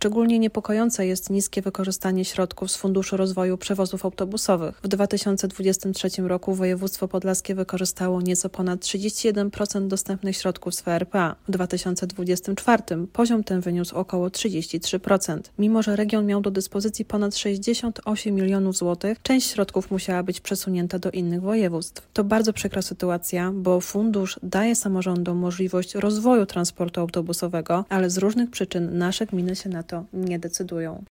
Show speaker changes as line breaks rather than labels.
Szczególnie niepokojące jest niskie wykorzystanie środków z Funduszu Rozwoju Przewozów Autobusowych. W 2023 roku województwo podlaskie wykorzystało nieco ponad 31% dostępnych środków z VRPA. W 2024 poziom ten wyniósł około 33%. Mimo że region miał do dyspozycji ponad 68 milionów złotych, część środków musiała być przesunięta do innych województw. To bardzo przykra sytuacja, bo fundusz daje samorządom możliwość rozwoju transportu autobusowego, ale z różnych przyczyn nasze gminy się na to nie decydują.